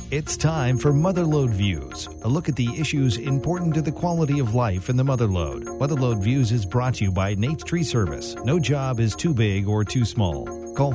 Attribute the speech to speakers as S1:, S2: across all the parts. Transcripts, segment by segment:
S1: It's time for Motherlode Views, a look at the issues important to the quality of life in the Motherlode. Motherlode Views is brought to you by Nate's Tree Service. No job is too big or too small. Call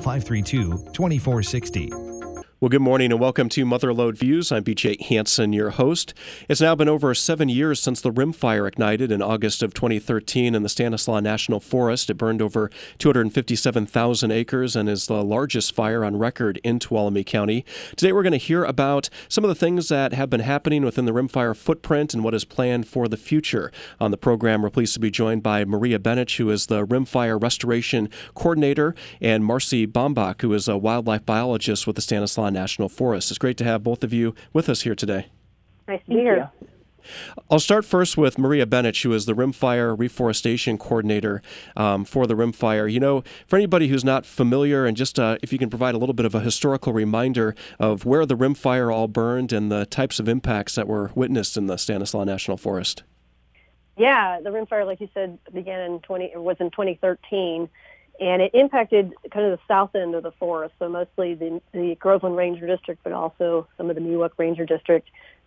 S1: 532-2460.
S2: Well, good morning and welcome to Motherlode Views. I'm BJ Hansen, your host. It's now been over 7 years since the Rim Fire ignited in August of 2013 in the Stanislaus National Forest. It burned over 257,000 acres and is the largest fire on record in Tuolumne County. Today we're going to hear about some of the things that have been happening within the Rim Fire footprint and what is planned for the future. On the program, we're pleased to be joined by Maria Bennett, who is the Rim Fire Restoration Coordinator, and Marcy Bombach, who is a wildlife biologist with the Stanislaus National Forest. It's great to have both of you with us here today.
S3: Nice to be here.
S2: I'll start first with Maria Bennett, who is the Rim Fire Reforestation Coordinator for the Rim Fire. You know, for anybody who's not familiar, and just if you can provide a little bit of a historical reminder of where the Rim Fire all burned and the types of impacts that were witnessed in the Stanislaus National Forest.
S3: Yeah, the Rim Fire, like you said, was in 2013. And it impacted kind of the south end of the forest, so mostly the Groveland Ranger District, but also some of the Miwok Ranger District.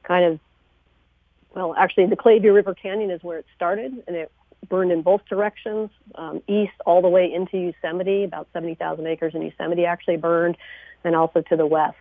S3: Actually, the Clay View River Canyon is where it started, and it burned in both directions, east all the way into Yosemite. About 70,000 acres in Yosemite actually burned, and also to the west.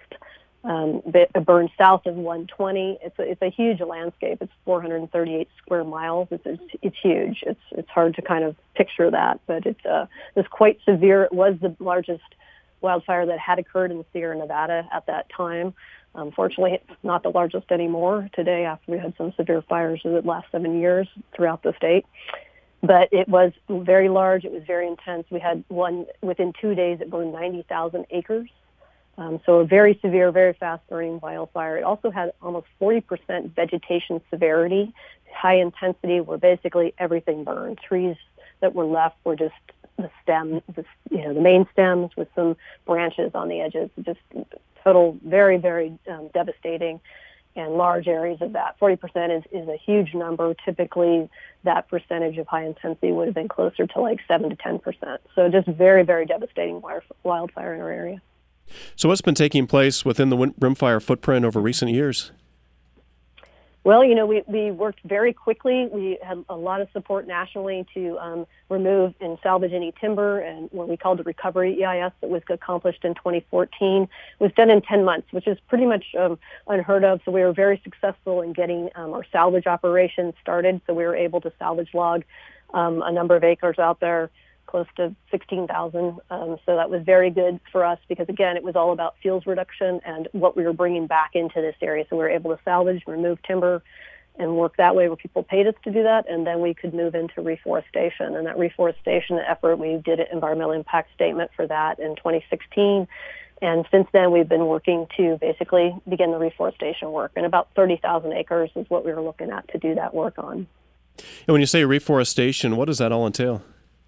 S3: It burned south of 120. It's a huge landscape. It's 438 square miles. It's huge. It's hard to kind of picture that, but it's quite severe. It was the largest wildfire that had occurred in the Sierra Nevada at that time. Unfortunately, it's not the largest anymore today after we had some severe fires in the last 7 years throughout the state. But it was very large. It was very intense. We had one within 2 days. It burned 90,000 acres. So a very severe, very fast-burning wildfire. It also had almost 40% vegetation severity, high intensity, where basically everything burned. Trees that were left were just the stem, the main stems with some branches on the edges. Just total, very, very devastating, and large areas of that. 40% is a huge number. Typically, that percentage of high intensity would have been closer to like 7 to 10%. So just very, very devastating wildfire in our area.
S2: So what's been taking place within the Rim Fire footprint over recent years?
S3: Well, we worked very quickly. We had a lot of support nationally to remove and salvage any timber, and what we called the recovery EIS that was accomplished in 2014 was done in 10 months, which is pretty much unheard of. So we were very successful in getting our salvage operations started. So we were able to salvage log a number of acres out there, close to 16,000. So that was very good for us because, again, it was all about fuels reduction and what we were bringing back into this area. So we were able to salvage, remove timber, and work that way where people paid us to do that. And then we could move into reforestation. And that reforestation effort, we did an environmental impact statement for that in 2016. And since then, we've been working to basically begin the reforestation work. And about 30,000 acres is what we were looking at to do that work on.
S2: And when you say reforestation, what does that all entail?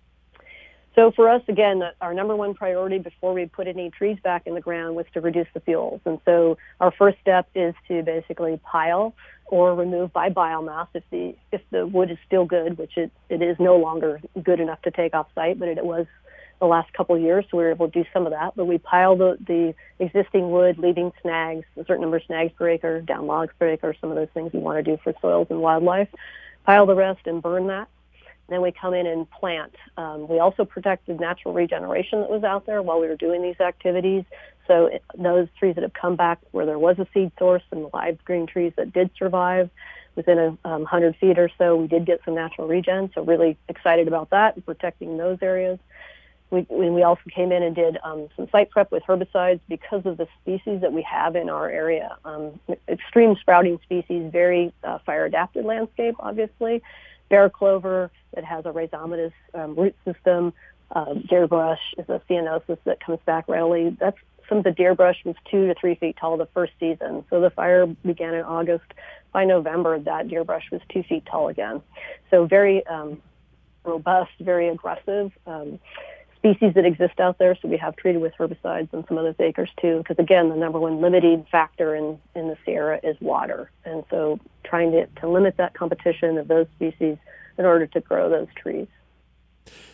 S3: So for us, again, our number one priority before we put any trees back in the ground was to reduce the fuels. And so our first step is to basically pile or remove by biomass if the wood is still good, which it is no longer good enough to take off site, but it was the last couple of years, so we were able to do some of that. But we pile the existing wood, leaving snags, a certain number of snags per acre, down logs per acre, some of those things we want to do for soils and wildlife. Pile the rest and burn that. Then we come in and plant. We also protected natural regeneration that was out there while we were doing these activities. So those trees that have come back where there was a seed source and live green trees that did survive within 100 feet or so, we did get some natural regen. So really excited about that and protecting those areas. We also came in and did some site prep with herbicides because of the species that we have in our area. Extreme sprouting species, very fire-adapted landscape, obviously. Bear clover that has a rhizomatous root system. Deer brush is a ceanothus that comes back readily. Some of the deer brush was 2 to 3 feet tall the first season. So the fire began in August. By November, that deer brush was 2 feet tall again. So very robust, very aggressive species that exist out there. So we have treated with herbicides on some of those acres too, because again, the number one limiting factor in the Sierra is water. And so trying to limit that competition of those species in order to grow those trees.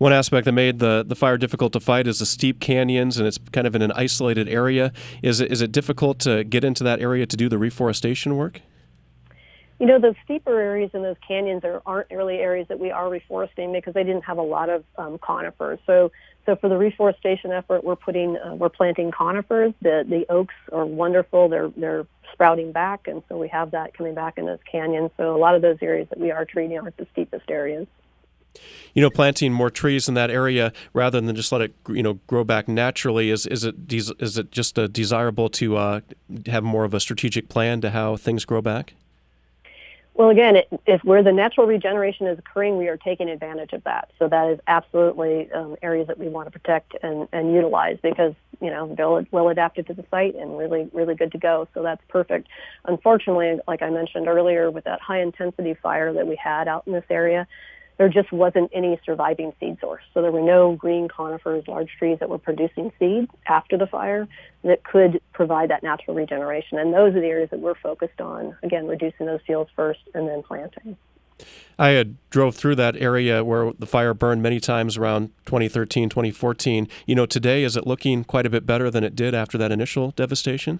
S2: One aspect that made the fire difficult to fight is the steep canyons, and it's kind of in an isolated area. Is it difficult to get into that area to do the reforestation work?
S3: You know, those steeper areas in those canyons aren't really areas that we are reforesting because they didn't have a lot of conifers. So for the reforestation effort, we're planting conifers. The oaks are wonderful. They're sprouting back, and so we have that coming back in those canyons. So a lot of those areas that we are treating aren't the steepest areas.
S2: You know, planting more trees in that area rather than just let it, grow back naturally. Is it just desirable to have more of a strategic plan to how things grow back?
S3: Well, again, if where the natural regeneration is occurring, we are taking advantage of that. So that is absolutely areas that we want to protect and utilize because, they're well adapted to the site and really, really good to go. So that's perfect. Unfortunately, like I mentioned earlier, with that high-intensity fire that we had out in this area, there just wasn't any surviving seed source. So there were no green conifers, large trees that were producing seed after the fire that could provide that natural regeneration. And those are the areas that we're focused on, again, reducing those fields first and then planting.
S2: I drove through that area where the fire burned many times around 2013, 2014. Today, is it looking quite a bit better than it did after that initial devastation?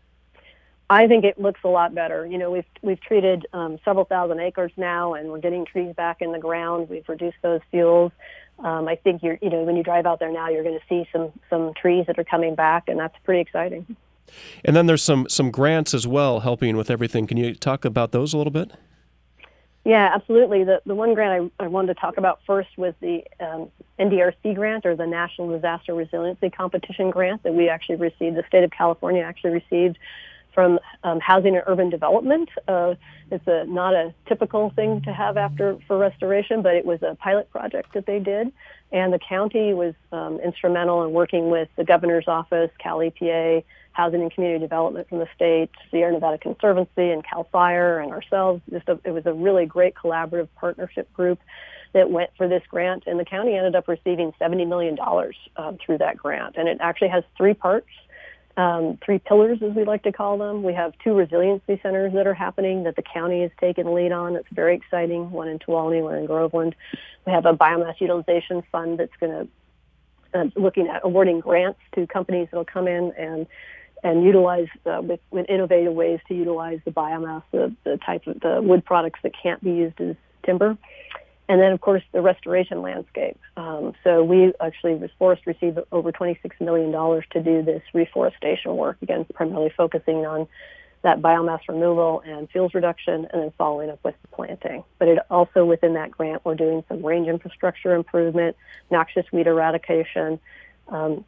S3: I think it looks a lot better. We've treated several thousand acres now, and we're getting trees back in the ground. We've reduced those fuels. I think when you drive out there now, you're going to see some trees that are coming back, and that's pretty exciting.
S2: And then there's some grants as well helping with everything. Can you talk about those a little bit?
S3: Yeah, absolutely. The one grant I wanted to talk about first was the NDRC grant, or the National Disaster Resiliency Competition grant that we actually received. The state of California actually received from Housing and Urban Development. It's not a typical thing to have for restoration, but it was a pilot project that they did. And the county was instrumental in working with the governor's office, Cal EPA, Housing and Community Development from the state, Sierra Nevada Conservancy, and CAL FIRE, and ourselves. It was a really great collaborative partnership group that went for this grant. And the county ended up receiving $70 million through that grant. And it actually has three parts. Three pillars, as we like to call them. We have 2 resiliency centers that are happening that the county has taken the lead on. It's very exciting, one in Tuolumne, one in Groveland. We have a biomass utilization fund that's going to looking at awarding grants to companies that will come in and utilize with innovative ways to utilize the biomass, the type of the wood products that can't be used as timber. And then, of course, the restoration landscape. So we actually, as Forest, received over $26 million to do this reforestation work, again, primarily focusing on that biomass removal and fuels reduction, and then following up with planting. But it also, within that grant, we're doing some range infrastructure improvement, noxious weed eradication, and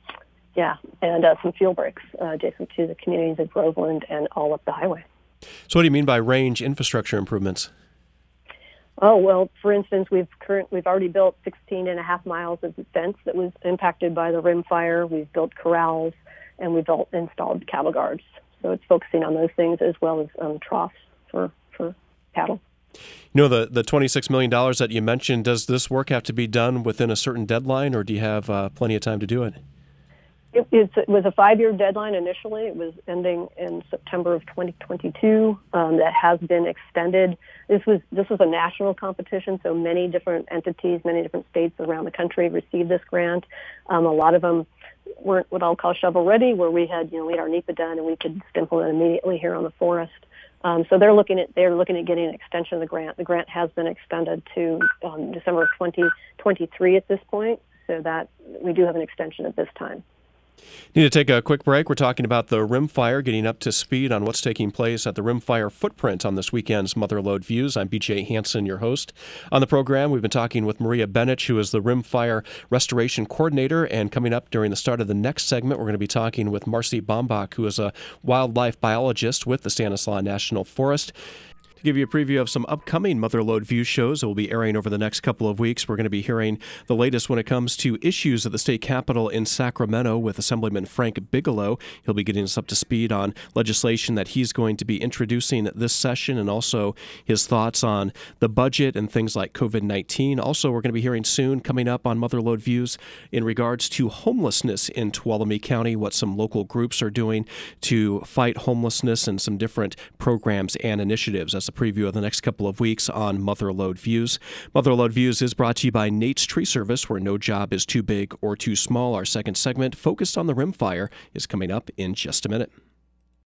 S3: some fuel breaks adjacent to the communities of Groveland and all up the highway.
S2: So what do you mean by range infrastructure improvements?
S3: Oh, well, for instance, we've already built 16.5 miles of fence that was impacted by the rim fire. We've built corrals, and we've installed cattle guards. So it's focusing on those things as well as troughs for cattle.
S2: The $26 million that you mentioned, does this work have to be done within a certain deadline, or do you have plenty of time to do it?
S3: It was a 5-year deadline initially. It was ending in September of 2022. That has been extended. This was a national competition, so many different entities, many different states around the country received this grant. A lot of them weren't what I'll call shovel ready, where we had our NEPA done and we could implement it immediately here on the forest. So they're looking at getting an extension of the grant. The grant has been extended to December of 2023 at this point, so that we do have an extension at this time.
S2: Need to take a quick break. We're talking about the Rim Fire, getting up to speed on what's taking place at the Rim Fire footprint on this weekend's Mother Lode Views. I'm BJ Hansen, your host. On the program, we've been talking with Maria Benich, who is the Rim Fire Restoration Coordinator, and coming up during the start of the next segment, we're going to be talking with Marcy Bombach, who is a wildlife biologist with the Stanislaus National Forest. Give you a preview of some upcoming Mother Lode View shows that will be airing over the next couple of weeks. We're going to be hearing the latest when it comes to issues at the state capitol in Sacramento with Assemblyman Frank Bigelow. He'll be getting us up to speed on legislation that he's going to be introducing this session, and also his thoughts on the budget and things like COVID-19. Also, we're going to be hearing soon, coming up on Mother Lode Views, in regards to homelessness in Tuolumne County, what some local groups are doing to fight homelessness and some different programs and initiatives as a preview of the next couple of weeks on Mother Lode Views. Mother Lode Views is brought to you by Nate's Tree Service, where no job is too big or too small. Our second segment, focused on the rimfire, is coming up in just a minute.